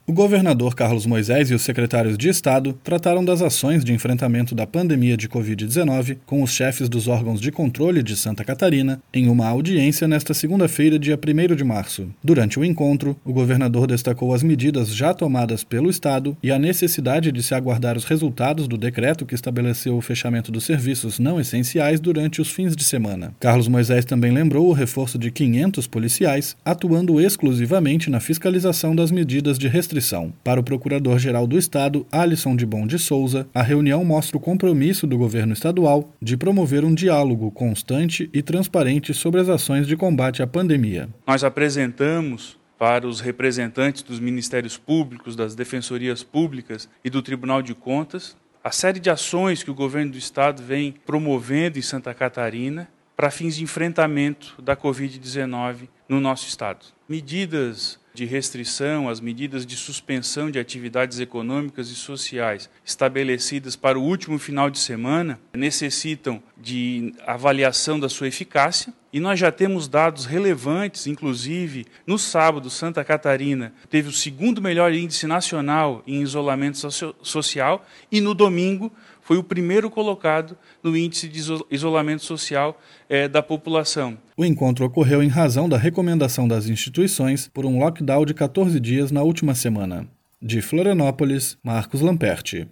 O governador Carlos Moisés e os secretários de Estado trataram das ações de enfrentamento da pandemia de Covid-19 com os chefes dos órgãos de controle de Santa Catarina em uma audiência nesta segunda-feira, dia 1º de março. Durante o encontro, o governador destacou as medidas já tomadas pelo Estado e a necessidade de se aguardar os resultados do decreto que estabeleceu o fechamento dos serviços não essenciais durante os fins de semana. Carlos Moisés também lembrou o reforço de 500 policiais, atuando exclusivamente na fiscalização das medidas de restrição. Para o Procurador-Geral do Estado, Alisson de Bon de Souza, a reunião mostra o compromisso do governo estadual de promover um diálogo constante e transparente sobre as ações de combate à pandemia. Nós apresentamos para os representantes dos Ministérios Públicos, das Defensorias Públicas e do Tribunal de Contas a série de ações que o governo do Estado vem promovendo em Santa Catarina para fins de enfrentamento da Covid-19 no nosso Estado. Medidas de restrição, as medidas de suspensão de atividades econômicas e sociais estabelecidas para o último final de semana necessitam de avaliação da sua eficácia e nós já temos dados relevantes, inclusive no sábado Santa Catarina teve o segundo melhor índice nacional em isolamento social e no domingo foi o primeiro colocado no índice de isolamento social da população. O encontro ocorreu em razão da recomendação das instituições por um lockdown de 14 dias na última semana. De Florianópolis, Marcos Lamperti.